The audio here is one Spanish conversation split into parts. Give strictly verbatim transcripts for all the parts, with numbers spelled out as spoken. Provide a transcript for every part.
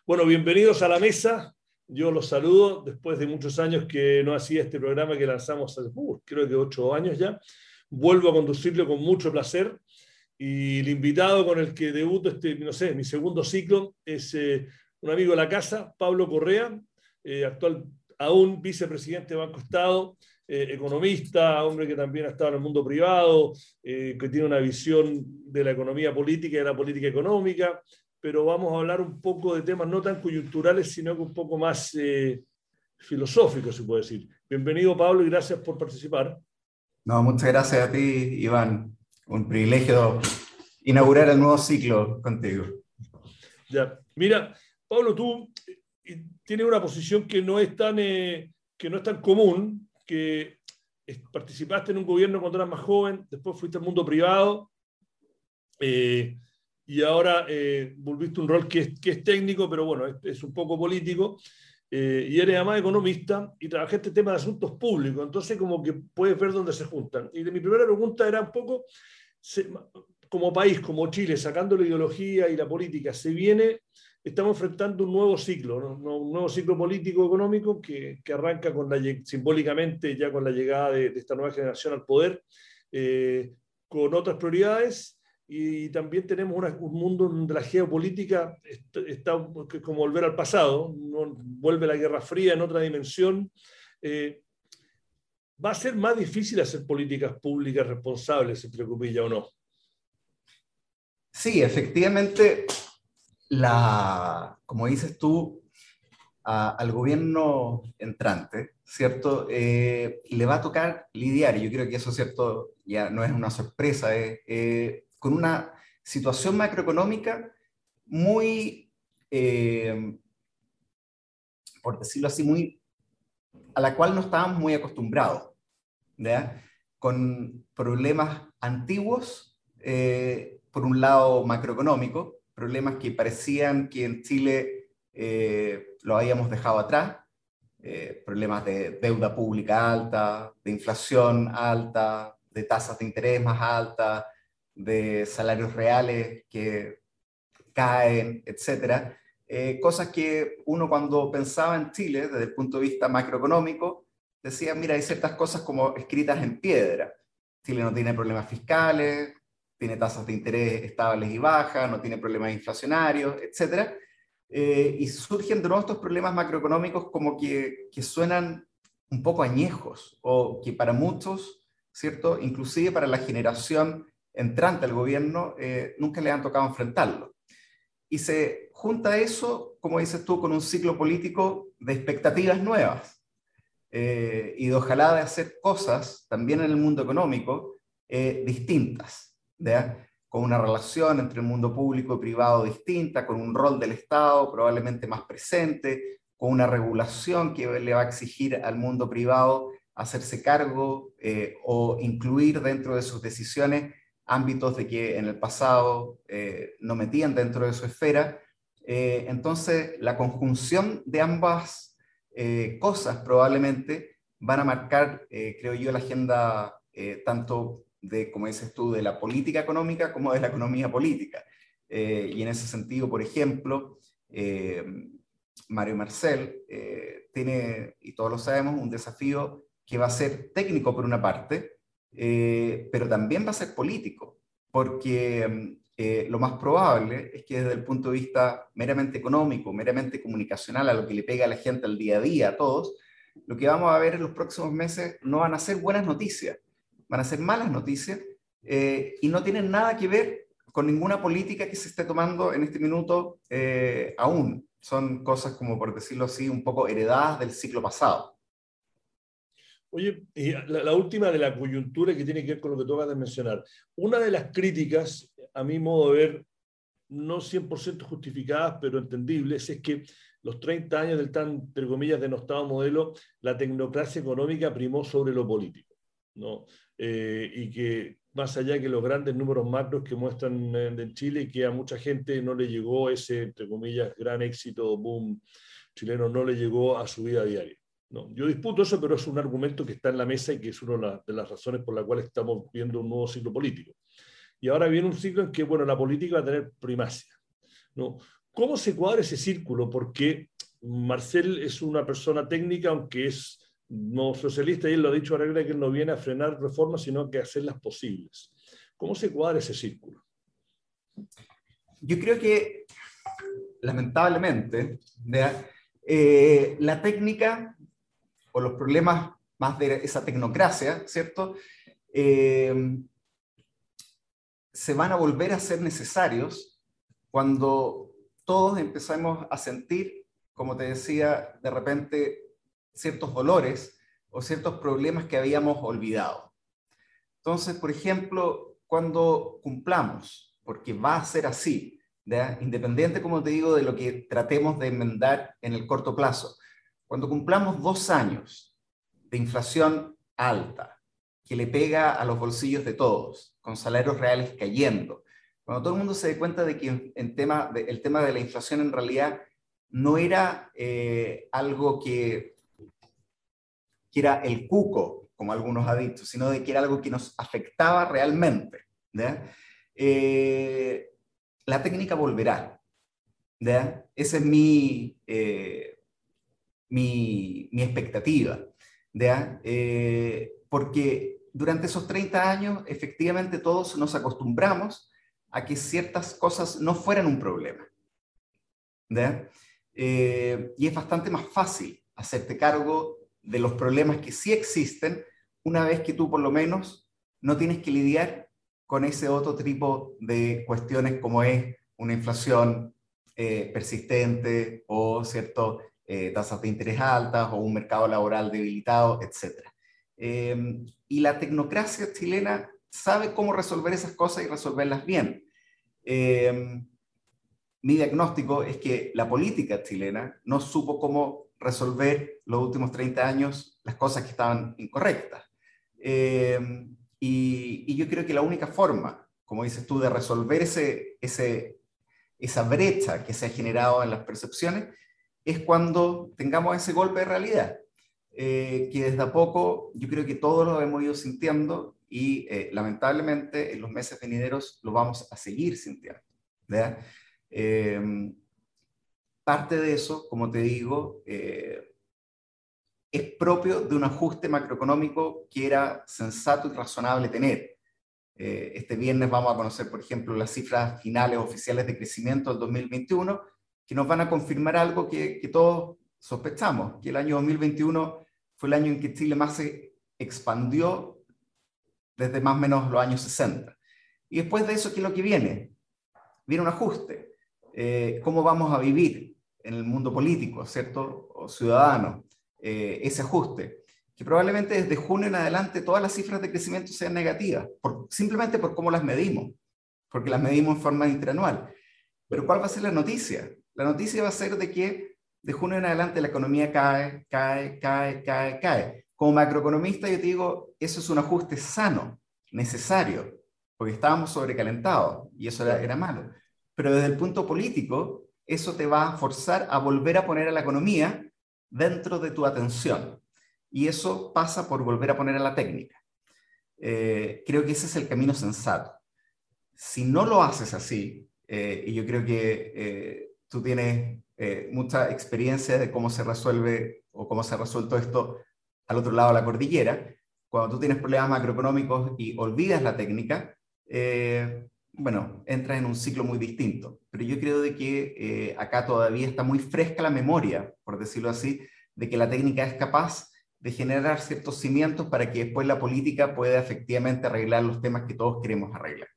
Bueno, bienvenidos a la mesa. Yo los saludo después de muchos años que no hacía este programa que lanzamos hace, uh, creo que ocho años ya. Vuelvo a conducirlo con mucho placer. Y el invitado con el que debuto, este, no sé, mi segundo ciclo, es eh, un amigo de la casa, Pablo Correa, eh, actual aún vicepresidente de Banco Estado, eh, economista, hombre que también ha estado en el mundo privado, eh, que tiene una visión de la economía política y de la política económica, pero vamos a hablar un poco de temas no tan coyunturales, sino que un poco más eh, filosóficos, se puede decir. Bienvenido, Pablo, y gracias por participar. No, muchas gracias a ti, Iván. Un privilegio inaugurar el nuevo ciclo contigo. Ya. Mira, Pablo, tú eh, tienes una posición que no es tan, eh, que no es tan común, que es, participaste en un gobierno cuando eras más joven, después fuiste al mundo privado, eh, y ahora eh, volviste a un rol que es, que es técnico, pero bueno, es, es un poco político, eh, y eres además economista y trabajaste temas de asuntos públicos, entonces como que puedes ver dónde se juntan. Y de mi primera pregunta era un poco, se, como país, como Chile, sacando la ideología y la política, se viene, estamos enfrentando un nuevo ciclo, ¿no? Un nuevo ciclo político-económico que, que arranca con la, simbólicamente ya con la llegada de, de esta nueva generación al poder, eh, con otras prioridades. Y también tenemos una, un mundo donde la geopolítica está, está como volver al pasado, ¿no? Vuelve la Guerra Fría en otra dimensión. Eh, ¿Va a ser más difícil hacer políticas públicas responsables, entre comillas, o no? Sí, efectivamente, la, como dices tú, a, al gobierno entrante, ¿cierto? Eh, le va a tocar lidiar, y yo creo que eso, ¿cierto? Ya no es una sorpresa, eh, eh, con una situación macroeconómica muy, eh, por decirlo así, muy, a la cual no estábamos muy acostumbrados, ¿ya? Con problemas antiguos, eh, por un lado macroeconómico, problemas que parecían que en Chile eh, lo habíamos dejado atrás, eh, problemas de deuda pública alta, de inflación alta, de tasas de interés más altas, de salarios reales que caen, etcétera. Eh, cosas que uno cuando pensaba en Chile desde el punto de vista macroeconómico decía, mira, hay ciertas cosas como escritas en piedra. Chile no tiene problemas fiscales, tiene tasas de interés estables y bajas, no tiene problemas inflacionarios, etcétera. Eh, y surgen de nuevo estos problemas macroeconómicos como que, que suenan un poco añejos, o que para muchos, ¿cierto? Inclusive para la generación entrante al gobierno, eh, nunca le han tocado enfrentarlo. Y se junta eso, como dices tú, con un ciclo político de expectativas nuevas, eh, y de ojalá de hacer cosas también en el mundo económico eh, distintas, ¿ya? Con una relación entre el mundo público y privado distinta, con un rol del Estado probablemente más presente, con una regulación que le va a exigir al mundo privado hacerse cargo eh, o incluir dentro de sus decisiones ámbitos de que en el pasado eh, no metían dentro de su esfera. Eh, entonces, la conjunción de ambas eh, cosas probablemente van a marcar, eh, creo yo, la agenda eh, tanto de, como dices tú, de la política económica como de la economía política. Eh, y en ese sentido, por ejemplo, eh, Mario Marcel eh, tiene, y todos lo sabemos, un desafío que va a ser técnico por una parte, eh, pero también va a ser político, porque eh, lo más probable es que desde el punto de vista meramente económico, meramente comunicacional, a lo que le pega a la gente al día a día, a todos, lo que vamos a ver en los próximos meses no van a ser buenas noticias, van a ser malas noticias, eh, y no tienen nada que ver con ninguna política que se esté tomando en este minuto eh, aún. Son cosas, como por decirlo así, un poco heredadas del ciclo pasado. Oye, y la, la última de la coyuntura que tiene que ver con lo que tú acabas de mencionar. Una de las críticas, a mi modo de ver, no cien por ciento justificadas, pero entendibles, es que los treinta años del tan, entre comillas, denostado modelo, la tecnocracia económica primó sobre lo político, ¿no? Eh, y que más allá que los grandes números macros que muestran en Chile, y que a mucha gente no le llegó ese, entre comillas, gran éxito, boom chileno, no le llegó a su vida diaria. No, yo disputo eso, pero es un argumento que está en la mesa y que es una de las razones por las cuales estamos viendo un nuevo ciclo político. Y ahora viene un ciclo en que, bueno, la política va a tener primacia, ¿no? ¿Cómo se cuadra ese círculo? Porque Marcel es una persona técnica, aunque es no socialista, y él lo ha dicho a regla que él no viene a frenar reformas, sino que a hacerlas posibles. ¿Cómo se cuadra ese círculo? Yo creo que, lamentablemente, eh, la técnica o los problemas más de esa tecnocracia, ¿cierto? Eh, se van a volver a ser necesarios cuando todos empezamos a sentir, como te decía, de repente ciertos dolores o ciertos problemas que habíamos olvidado. Entonces, por ejemplo, cuando cumplamos, porque va a ser así, ¿ya? Independiente, como te digo, de lo que tratemos de enmendar en el corto plazo, cuando cumplamos dos años de inflación alta, que le pega a los bolsillos de todos, con salarios reales cayendo, cuando todo el mundo se dé cuenta de que en tema de, el tema de la inflación en realidad no era eh, algo que, que era el cuco, como algunos han dicho, sino de que era algo que nos afectaba realmente, ¿ya? Eh, la técnica volverá, ¿ya? Esa es mi, eh, mi, mi expectativa, ¿ya? Eh, porque durante esos treinta años, efectivamente todos nos acostumbramos a que ciertas cosas no fueran un problema, ¿ya? Eh, y es bastante más fácil hacerte cargo de los problemas que sí existen una vez que tú por lo menos no tienes que lidiar con ese otro tipo de cuestiones como es una inflación eh, persistente o cierto, eh, tasas de interés altas o un mercado laboral debilitado, etcétera. Eh, y la tecnocracia chilena sabe cómo resolver esas cosas y resolverlas bien. Eh, mi diagnóstico es que la política chilena no supo cómo resolver los últimos treinta años las cosas que estaban incorrectas. Eh, y, y yo creo que la única forma, como dices tú, de resolver ese, ese, esa brecha que se ha generado en las percepciones es cuando tengamos ese golpe de realidad, eh, que desde a poco yo creo que todos lo hemos ido sintiendo y eh, lamentablemente en los meses venideros lo vamos a seguir sintiendo, ¿verdad? Eh, parte de eso, como te digo, eh, es propio de un ajuste macroeconómico que era sensato y razonable tener. Eh, este viernes vamos a conocer, por ejemplo, las cifras finales oficiales de crecimiento del dos mil veintiuno, que nos van a confirmar algo que, que todos sospechamos, que el año dos mil veintiuno fue el año en que Chile más se expandió desde más o menos los años sesenta. Y después de eso, ¿qué es lo que viene? Viene un ajuste. Eh, ¿Cómo vamos a vivir en el mundo político, ¿cierto? O ciudadano, eh, ese ajuste. Que probablemente desde junio en adelante todas las cifras de crecimiento sean negativas, por, simplemente por cómo las medimos, porque las medimos en forma interanual. Pero ¿cuál va a ser la noticia? La noticia va a ser de que de junio en adelante la economía cae, cae, cae, cae, cae. Como macroeconomista yo te digo, eso es un ajuste sano, necesario, porque estábamos sobrecalentados y eso era, era malo. Pero desde el punto político, eso te va a forzar a volver a poner a la economía dentro de tu atención. Y eso pasa por volver a poner a la técnica. Eh, creo que ese es el camino sensato. Si no lo haces así, eh, y yo creo que eh, tú tienes eh, mucha experiencia de cómo se resuelve o cómo se ha resuelto esto al otro lado de la cordillera, cuando tú tienes problemas macroeconómicos y olvidas la técnica, eh, bueno, entras en un ciclo muy distinto. Pero yo creo de que eh, acá todavía está muy fresca la memoria, por decirlo así, de que la técnica es capaz de generar ciertos cimientos para que después la política pueda efectivamente arreglar los temas que todos queremos arreglar.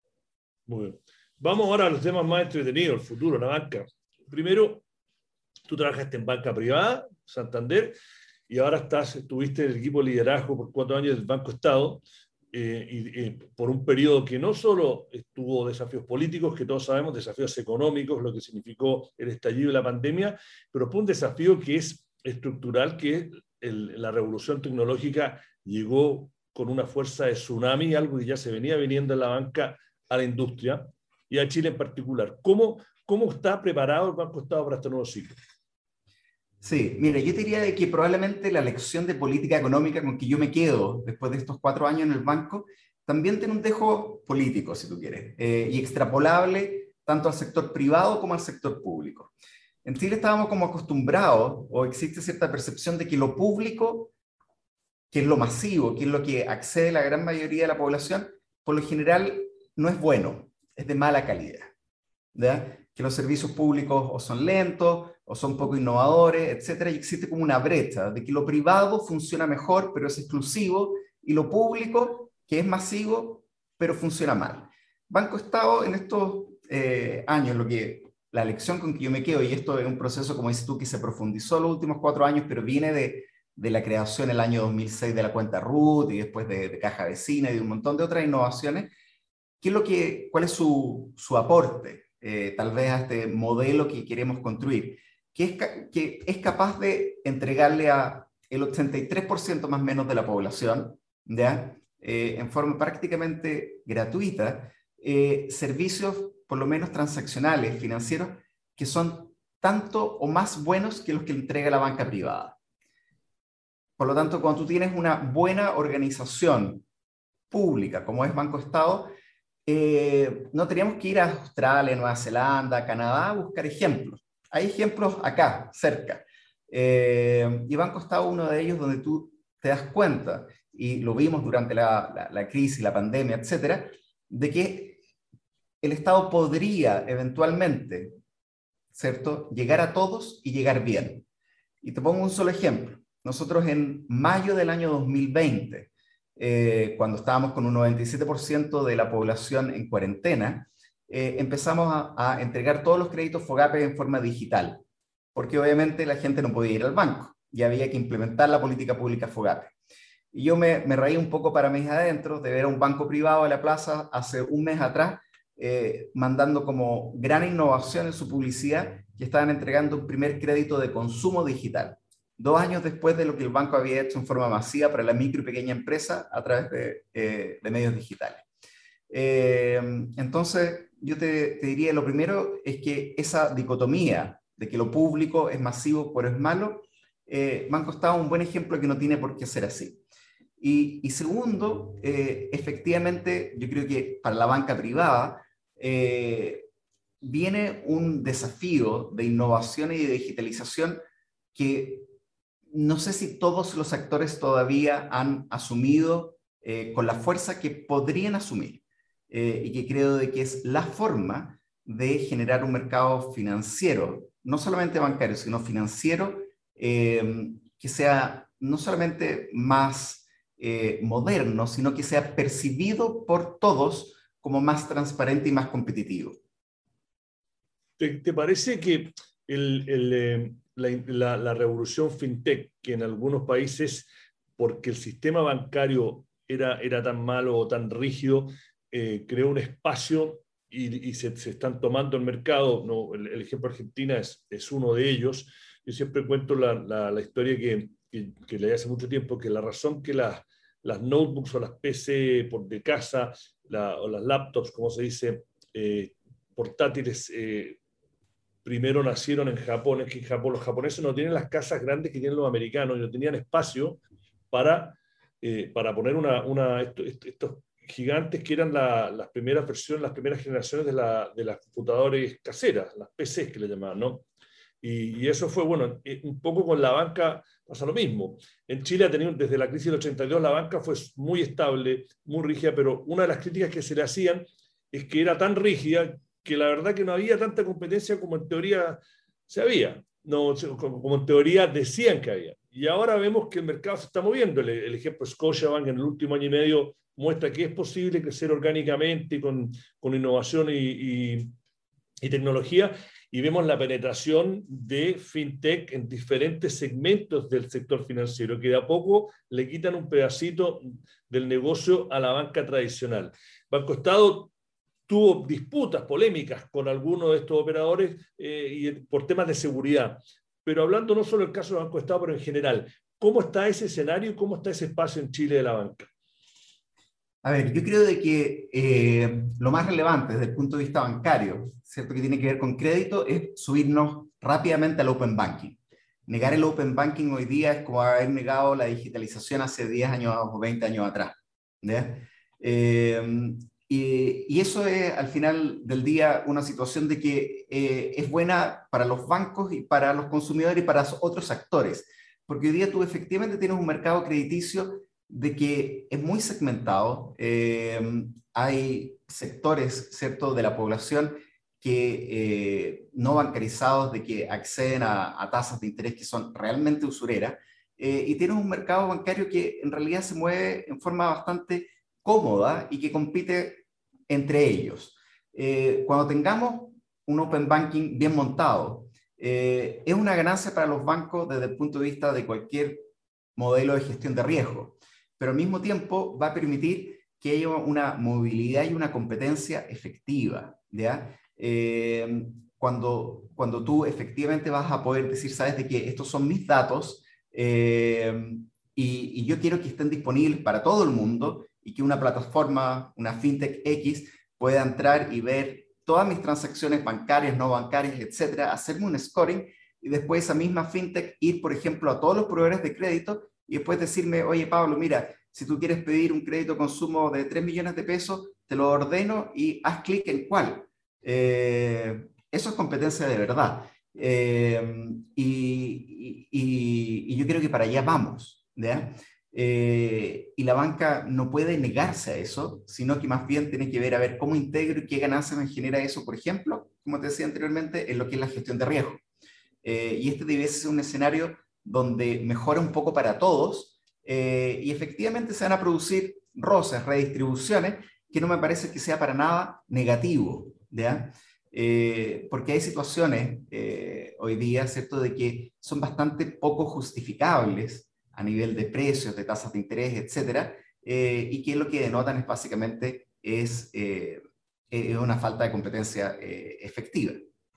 Muy bien. Vamos ahora a los temas más entretenidos, el futuro, la banca. Primero, tú trabajaste en banca privada, Santander, y ahora estás, estuviste en el equipo de liderazgo por cuatro años del Banco Estado, eh, y, y por un periodo que no solo tuvo desafíos políticos, que todos sabemos, desafíos económicos, lo que significó el estallido de la pandemia, pero fue un desafío que es estructural, que es el, la revolución tecnológica llegó con una fuerza de tsunami, algo que ya se venía viniendo en la banca a la industria y a Chile en particular. ¿Cómo, cómo está preparado el Banco Estado para este nuevo ciclo? Sí, mire, yo te diría de que probablemente la lección de política económica con que yo me quedo después de estos cuatro años en el banco también tiene un dejo político, si tú quieres, eh, y extrapolable tanto al sector privado como al sector público. En Chile estábamos como acostumbrados, o existe cierta percepción de que lo público, que es lo masivo, que es lo que accede la gran mayoría de la población, por lo general no es bueno, es de mala calidad, ¿ya? Que los servicios públicos o son lentos, o son poco innovadores, etcétera, y existe como una brecha de que lo privado funciona mejor, pero es exclusivo, y lo público, que es masivo, pero funciona mal. Banco Estado en estos eh, años, lo que, la lección con que yo me quedo, y esto es un proceso, como dices tú, que se profundizó los últimos cuatro años, pero viene de, de la creación en el año dos mil seis de la cuenta R U T y después de, de Caja Vecina y de un montón de otras innovaciones. ¿Qué es lo que, ¿Cuál es su, su aporte, eh, tal vez, a este modelo que queremos construir? Que es, que es capaz de entregarle a el ochenta y tres por ciento más o menos de la población, ¿ya? Eh, en forma prácticamente gratuita, eh, servicios por lo menos transaccionales, financieros, que son tanto o más buenos que los que entrega la banca privada. Por lo tanto, cuando tú tienes una buena organización pública, como es Banco Estado, eh, no tenemos que ir a Australia, Nueva Zelanda, Canadá a buscar ejemplos. Hay ejemplos acá, cerca. Eh, y Banco Estado es uno de ellos donde tú te das cuenta, y lo vimos durante la, la, la crisis, la pandemia, etcétera, de que el Estado podría eventualmente, ¿cierto?, llegar a todos y llegar bien. Y te pongo un solo ejemplo. Nosotros en mayo del año dos mil veinte, eh, cuando estábamos con un noventa y siete por ciento de la población en cuarentena, eh, empezamos a, a entregar todos los créditos FOGAPE en forma digital, porque obviamente la gente no podía ir al banco y había que implementar la política pública FOGAPE. Y yo me, me reí un poco para mis adentros de ver a un banco privado de la plaza hace un mes atrás, eh, mandando como gran innovación en su publicidad que estaban entregando un primer crédito de consumo digital, dos años después de lo que el banco había hecho en forma masiva para la micro y pequeña empresa a través de, eh, de medios digitales. Eh, entonces, yo te, te diría, lo primero es que esa dicotomía de que lo público es masivo pero es malo, eh, Banco Estado es un buen ejemplo de que no tiene por qué ser así. Y, y segundo, eh, efectivamente, yo creo que para la banca privada eh, viene un desafío de innovación y de digitalización que no sé si todos los actores todavía han asumido eh, con la fuerza que podrían asumir, eh, y que creo de que es la forma de generar un mercado financiero, no solamente bancario, sino financiero, eh, que sea no solamente más eh, moderno, sino que sea percibido por todos como más transparente y más competitivo. ¿Te, te parece que el, el, eh, la, la, la revolución fintech, que en algunos países, porque el sistema bancario era, era tan malo o tan rígido, eh, creó un espacio y, y se, se están tomando el mercado? No, el, el ejemplo de Argentina es, es uno de ellos. Yo siempre cuento la, la, la historia que, que, que leí hace mucho tiempo, que la razón que las, las notebooks o las P C por de casa, la, o las laptops, como se dice, eh, portátiles, eh, primero nacieron en Japón, es que en Japón los japoneses no tienen las casas grandes que tienen los americanos, y no tenían espacio para, eh, para poner una, una, esto, esto, estos gigantes que eran la, las primeras versiones, las primeras generaciones de, la, de las computadoras caseras, las P Cs que le llamaban, ¿no? Y, y eso fue, bueno, un poco con la banca pasa lo mismo. En Chile ha tenido, desde la crisis del ochenta y dos, la banca fue muy estable, muy rígida, pero una de las críticas que se le hacían es que era tan rígida que la verdad que no había tanta competencia como en teoría se había, no, como en teoría decían que había. Y ahora vemos que el mercado se está moviendo. El, el ejemplo Scotiabank en el último año y medio muestra que es posible crecer orgánicamente con, con innovación y, y, y tecnología, y vemos la penetración de fintech en diferentes segmentos del sector financiero, que de a poco le quitan un pedacito del negocio a la banca tradicional. Banco Estado tuvo disputas, polémicas con algunos de estos operadores eh, y por temas de seguridad. Pero hablando no solo del caso del Banco Estado, pero en general, ¿cómo está ese escenario y cómo está ese espacio en Chile de la banca? A ver, yo creo de que eh, lo más relevante desde el punto de vista bancario, ¿cierto?, que tiene que ver con crédito, es subirnos rápidamente al Open Banking. Negar el Open Banking hoy día es como haber negado la digitalización hace diez años o veinte años atrás, ¿ya? Eh, y, y eso es al final del día una situación de que eh, es buena para los bancos y para los consumidores y para otros actores, porque hoy día tú efectivamente tienes un mercado crediticio de que es muy segmentado. Eh, hay sectores, ¿cierto?, de la población que eh, no bancarizados, de que acceden a, a tasas de interés que son realmente usureras, eh, y tienes un mercado bancario que en realidad se mueve en forma bastante cómoda y que compite entre ellos. Eh, cuando tengamos un open banking bien montado, eh, es una ganancia para los bancos desde el punto de vista de cualquier modelo de gestión de riesgo, pero al mismo tiempo va a permitir que haya una movilidad y una competencia efectiva, ¿ya? Eh, cuando, cuando tú efectivamente vas a poder decir, sabes de que estos son mis datos, eh, y, y yo quiero que estén disponibles para todo el mundo y que una plataforma, una fintech X, pueda entrar y ver todas mis transacciones bancarias, no bancarias, etcétera, hacerme un scoring y después esa misma fintech ir, por ejemplo, a todos los proveedores de crédito y después decirme, oye, Pablo, mira, si tú quieres pedir un crédito consumo de tres millones de pesos, te lo ordeno y haz clic en cuál. Eh, eso es competencia de verdad. Eh, y, y, y yo creo que para allá vamos, ¿ya? Eh, y la banca no puede negarse a eso, sino que más bien tiene que ver a ver cómo integro y qué ganancias me genera eso, por ejemplo, como te decía anteriormente, en lo que es la gestión de riesgo. Eh, y este debe ser un escenario donde mejora un poco para todos, eh, y efectivamente se van a producir roces, redistribuciones, que no me parece que sea para nada negativo, ¿ya? Eh, porque hay situaciones eh, hoy día, ¿cierto?, de que son bastante poco justificables a nivel de precios, de tasas de interés, etcétera, eh, y que lo que denotan es básicamente es, eh, es una falta de competencia eh, efectiva.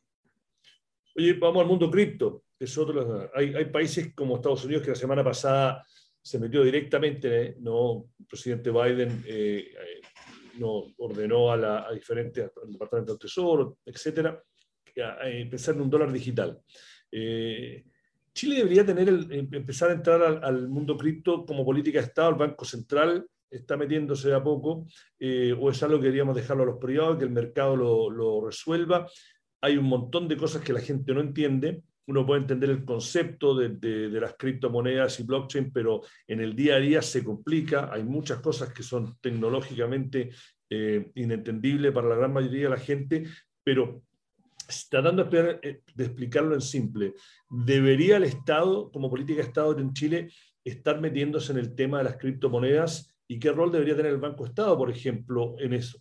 Oye, vamos al mundo cripto. Es otro, hay, hay países como Estados Unidos que la semana pasada se metió directamente, ¿eh? No, el presidente Biden eh, eh, no ordenó a, la, a diferentes, al Departamento del Tesoro, etcétera, a, a empezar en un dólar digital. Eh, Chile debería tener el, empezar a entrar al, al mundo cripto como política de Estado. El Banco Central está metiéndose de a poco, eh, o es algo que deberíamos dejarlo a los privados, que el mercado lo, lo resuelva. Hay un montón de cosas que la gente no entiende. Uno puede entender el concepto de, de, de las criptomonedas y blockchain, pero en el día a día se complica. Hay muchas cosas que son tecnológicamente eh, inentendibles para la gran mayoría de la gente, pero tratando de explicarlo en simple, ¿debería el Estado, como política de Estado en Chile, estar metiéndose en el tema de las criptomonedas? ¿Y qué rol debería tener el Banco Estado, por ejemplo, en eso?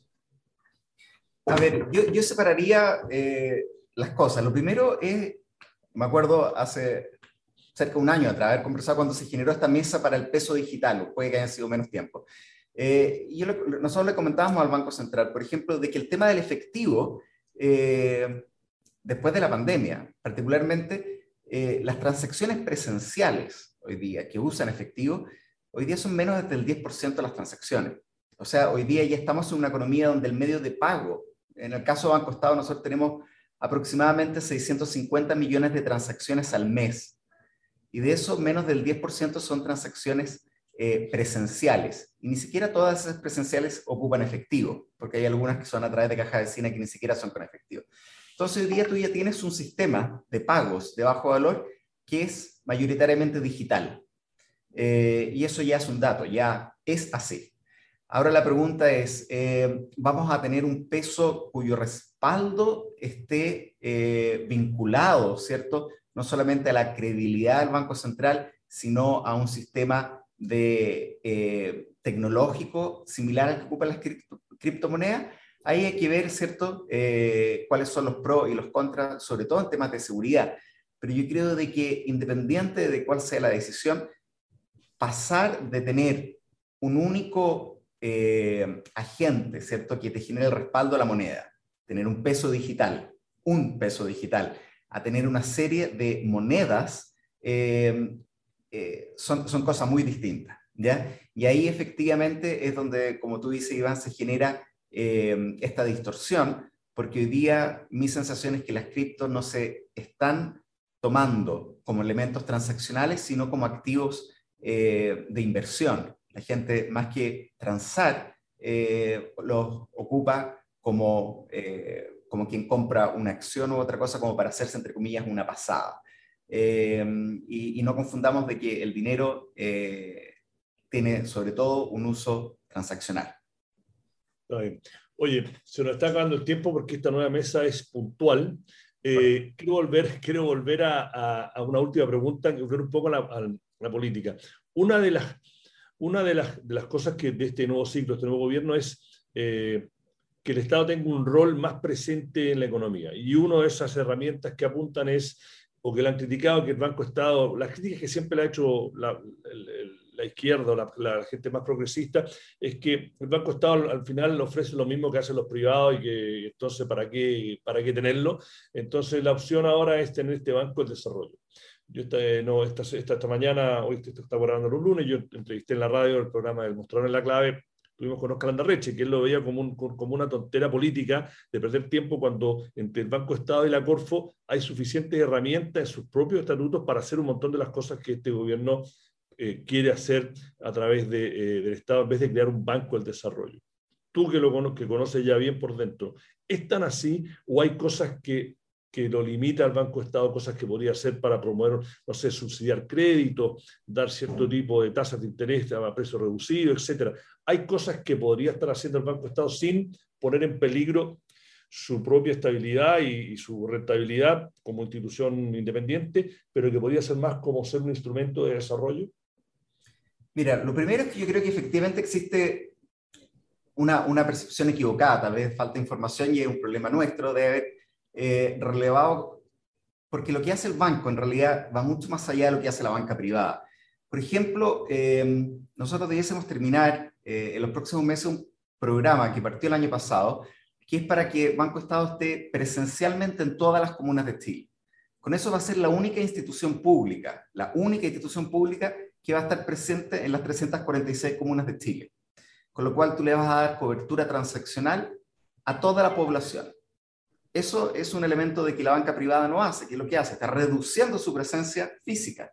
A ver, yo, yo separaría eh, las cosas. Lo primero es, me acuerdo hace cerca de un año atrás, haber conversado cuando se generó esta mesa para el peso digital, o puede que haya sido menos tiempo. Eh, y yo le, nosotros le comentábamos al Banco Central, por ejemplo, de que el tema del efectivo, eh, después de la pandemia, particularmente eh, las transacciones presenciales hoy día que usan efectivo, hoy día son menos del diez por ciento de las transacciones. O sea, hoy día ya estamos en una economía donde el medio de pago, en el caso de Banco Estado, nosotros tenemos aproximadamente seiscientos cincuenta millones de transacciones al mes. Y de eso, menos del diez por ciento son transacciones eh, presenciales. Y ni siquiera todas esas presenciales ocupan efectivo, porque hay algunas que son a través de caja de vecina que ni siquiera son con efectivo. Entonces, hoy día tú ya tienes un sistema de pagos de bajo valor que es mayoritariamente digital. Eh, y eso ya es un dato, ya es así. Ahora la pregunta es, eh, ¿vamos a tener un peso cuyo respaldo esté eh, vinculado, ¿cierto?, no solamente a la credibilidad del Banco Central, sino a un sistema de, eh, tecnológico similar al que ocupan las cripto, criptomonedas? Ahí hay que ver, ¿cierto?, eh, cuáles son los pros y los contras, sobre todo en temas de seguridad. Pero yo creo de que independiente de cuál sea la decisión, pasar de tener un único eh, agente, ¿cierto?, que te genere el respaldo a la moneda, tener un peso digital, un peso digital, a tener una serie de monedas, eh, eh, son, son cosas muy distintas, ¿ya? Y ahí efectivamente es donde, como tú dices, Iván, se genera eh, esta distorsión, porque hoy día mi sensación es que las criptos no se están tomando como elementos transaccionales, sino como activos eh, de inversión. La gente, más que transar, eh, los ocupa como, eh, como quien compra una acción u otra cosa, como para hacerse, entre comillas, una pasada. Eh, y, y no confundamos de que el dinero eh, tiene sobre todo un uso transaccional. Está bien. Oye, se nos está acabando el tiempo porque esta nueva mesa es puntual. Eh, quiero volver, quiero volver a, a, a una última pregunta, que volver un poco a la, a la política. Una de las, una de las, de las cosas que de este nuevo ciclo, este nuevo gobierno, es eh, que el Estado tenga un rol más presente en la economía. Y una de esas herramientas que apuntan es, o que le han criticado, que el Banco Estado, las críticas que siempre le ha hecho la, el, el, la izquierda o la, la gente más progresista, es que el Banco Estado al, al final ofrece lo mismo que hacen los privados y que entonces ¿para qué, para qué tenerlo? Entonces la opción ahora es tener este Banco del Desarrollo. Yo esta, no, esta, esta, esta mañana, hoy esto está grabando los lunes, yo entrevisté en la radio el programa del Mostrador en la Clave, tuvimos con Oscar Landarreche, que él lo veía como, un, como una tontera política de perder tiempo cuando entre el Banco Estado y la Corfo hay suficientes herramientas en sus propios estatutos para hacer un montón de las cosas que este gobierno eh, quiere hacer a través de, eh, del Estado en vez de crear un banco del desarrollo. Tú que lo cono que conoces ya bien por dentro, ¿es tan así o hay cosas que que lo limita al Banco Estado, cosas que podría hacer para promover, no sé, subsidiar crédito, dar cierto tipo de tasas de interés a precio reducido, etcétera? Hay cosas que podría estar haciendo el Banco Estado sin poner en peligro su propia estabilidad y, y su rentabilidad como institución independiente, pero que podría ser más como ser un instrumento de desarrollo. Mira, lo primero es que yo creo que efectivamente existe una, una percepción equivocada, tal vez falta información y es un problema nuestro de haber eh, relevado, porque lo que hace el banco en realidad va mucho más allá de lo que hace la banca privada. Por ejemplo, eh, nosotros debiésemos terminar eh, en los próximos meses un programa que partió el año pasado, que es para que Banco Estado esté presencialmente en todas las comunas de Chile. Con eso va a ser la única institución pública, la única institución pública que va a estar presente en las trescientas cuarenta y seis comunas de Chile. Con lo cual tú le vas a dar cobertura transaccional a toda la población. Eso es un elemento de que la banca privada no hace, que es lo que hace, está reduciendo su presencia física.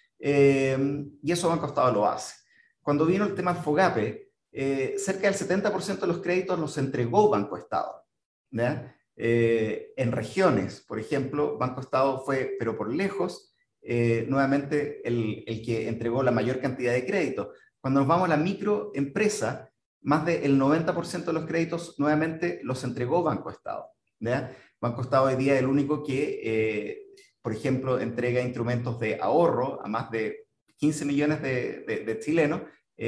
Eh, y eso Banco Estado lo hace. Cuando vino el tema del FOGAPE, eh, cerca del setenta por ciento de los créditos los entregó Banco Estado. ¿Ya? Eh, en regiones, por ejemplo, Banco Estado fue, pero por lejos, eh, nuevamente el, el que entregó la mayor cantidad de créditos. Cuando nos vamos a la microempresa, más del noventa por ciento de los créditos nuevamente los entregó Banco Estado. ¿Ya? Banco Estado hoy día es el único que, eh, por ejemplo, entrega instrumentos de ahorro a más de quince millones de, de, de chilenos,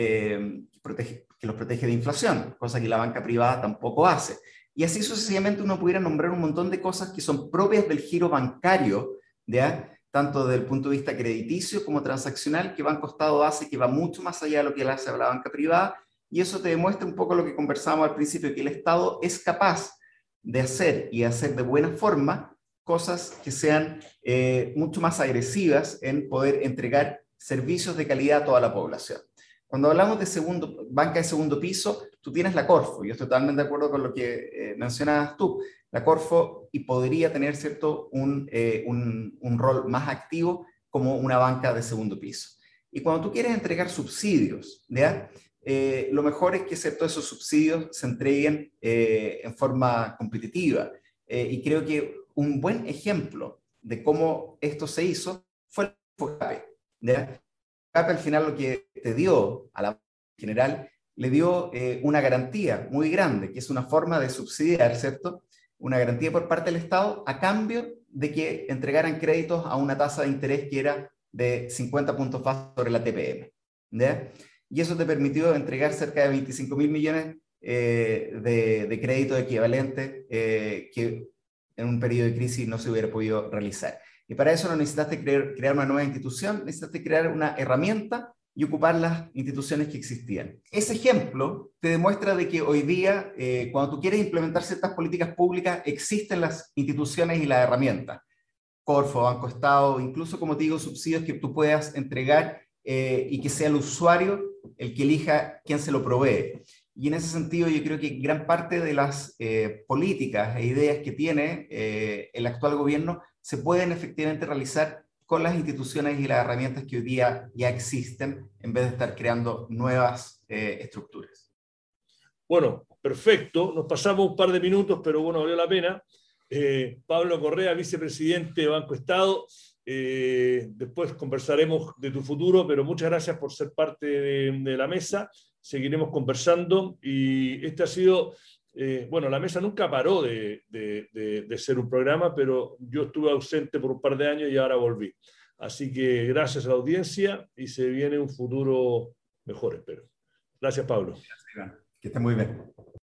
eh, que, protege, que los protege de inflación, cosa que la banca privada tampoco hace. Y así sucesivamente uno pudiera nombrar un montón de cosas que son propias del giro bancario, ¿ya? Tanto desde el punto de vista crediticio como transaccional, que Banco Estado hace, que va mucho más allá de lo que le hace a la banca privada, y eso te demuestra un poco lo que conversábamos al principio, que el Estado es capaz de hacer y hacer de buena forma cosas que sean eh, mucho más agresivas en poder entregar servicios de calidad a toda la población. Cuando hablamos de segundo, banca de segundo piso, tú tienes la Corfo, yo estoy totalmente de acuerdo con lo que eh, mencionabas tú, la Corfo y podría tener cierto un, eh, un, un rol más activo como una banca de segundo piso. Y cuando tú quieres entregar subsidios, ¿ya? Eh, lo mejor es que ¿cierto? Esos subsidios se entreguen eh, en forma competitiva. Eh, y creo que un buen ejemplo de cómo esto se hizo fue el FOGAPE. ¿Ya? FOGAPE al final lo que te dio a la banca en general, le dio eh, una garantía muy grande, que es una forma de subsidiar, ¿cierto? Una garantía por parte del Estado a cambio de que entregaran créditos a una tasa de interés que era de cincuenta puntos base sobre la T P M. ¿Ya? Y eso te permitió entregar cerca de veinticinco mil millones eh, de, de crédito equivalente eh, que en un periodo de crisis no se hubiera podido realizar. Y para eso no necesitaste crear, crear una nueva institución, necesitaste crear una herramienta y ocupar las instituciones que existían. Ese ejemplo te demuestra de que hoy día, eh, cuando tú quieres implementar ciertas políticas públicas, existen las instituciones y las herramientas. Corfo, Banco Estado, incluso, como te digo, subsidios que tú puedas entregar eh, y que sea el usuario el que elija quién se lo provee. Y en ese sentido yo creo que gran parte de las eh, políticas e ideas que tiene eh, el actual gobierno se pueden efectivamente realizar con las instituciones y las herramientas que hoy día ya existen, en vez de estar creando nuevas eh, estructuras. Bueno, perfecto, nos pasamos un par de minutos, pero bueno, valió la pena. Eh, Pablo Correa, vicepresidente de Banco Estado. Eh, después conversaremos de tu futuro, pero muchas gracias por ser parte de, de la mesa. Seguiremos conversando y este ha sido, eh, bueno, la mesa nunca paró de, de, de, de ser un programa, pero yo estuve ausente por un par de años y ahora volví. Así que gracias a la audiencia y se viene un futuro mejor, espero. Gracias, Pablo. Gracias, Iván. Que esté muy bien.